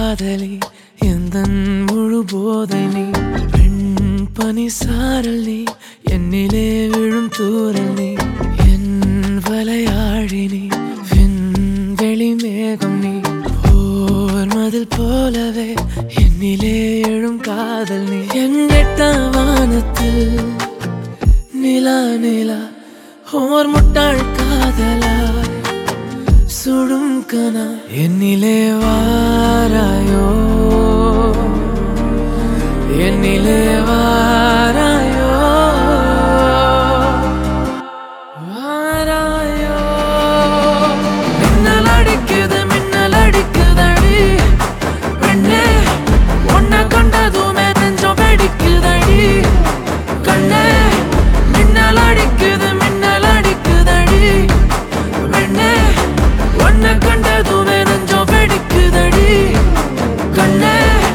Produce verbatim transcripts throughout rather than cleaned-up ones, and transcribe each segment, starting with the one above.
காதலி எந்தன் முழு போதை நீ பெண் பனி சாரல் நீ என்னிலே விழும் தூரல் நீ என் வலையாழி நீ விண்வெளி மேகம் நீ போர் மதில் போலவே என்னிலே எழும் காதல் நீ என் எட்டாம் வானத்தில் நிலா நிலா ஓர் முட்டாள் காதலா சுடும் கனா என்னிலே வாராயோ என்னிலே வாராயோ வாராயோ மின்னல் அடிக்குது மின்னல் அடிக்குதடி பெண்ணே உன்னை கண்டதுமே நெஞ்சம் வெடிக்குதடி கண்ணே மின்னல் அடிக்குது மின்னல் அடிக்குதடி பெண்ணே உன்னை கண்டதுமே நெஞ்சம் வெடிக்குதடி கண்ணே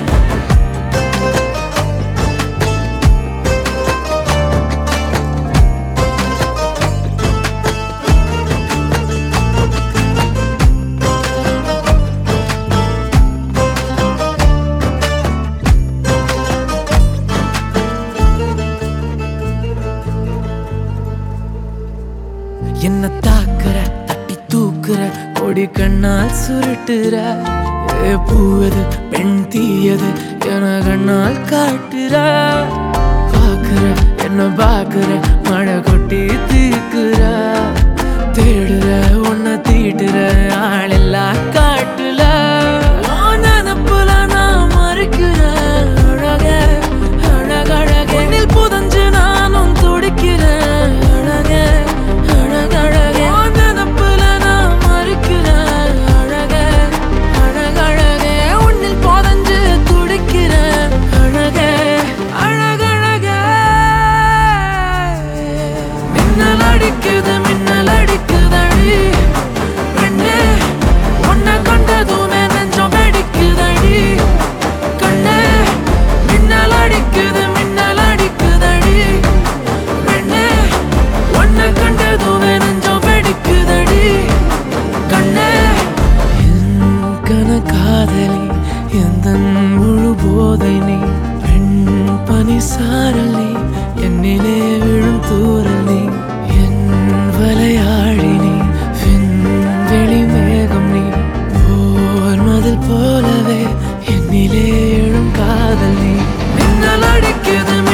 என்ன தாக்குற தட்டி தூக்குற கொடி கண்ணால் சுருட்டுற ஏ பூவது பெண் தீயது என கண்ணால் காட்டுற பாக்குற என்ன பாக்குற மழை கொட்டி தீக்குற தேடுற உன்னை தீட்டுற ஆளெல்லாம் காட்டுல நினப்புல நான் மறுக்கிறேன் அழக அழகழக எண்ணில் புதஞ்சு நானும் துடிக்கிறேன் அழக அடிக்குது மின்னல் அடிக்குதடி பெண்ணே உன்னை கண்டதுமே நெஞ்சம் வெடிக்குதடி கண்ணே மின்னல் அடிக்குது மின்னல் அடிக்குதடி பெண்ணே உன்னை கண்டதுமே நெஞ்சம் வெடிக்குதடி கண்ணே என் கன காதலி எந்தன் முழு போதை நீ பெண் பனி சாரல் நீ என்னிலே விழும் தூரல் நீ வலையாழி நீ விண்வெளி மேகம் நீ போர் மதில் போலவே என்னிலே எழும் காதல் நீ மின்னல் அடிக்குது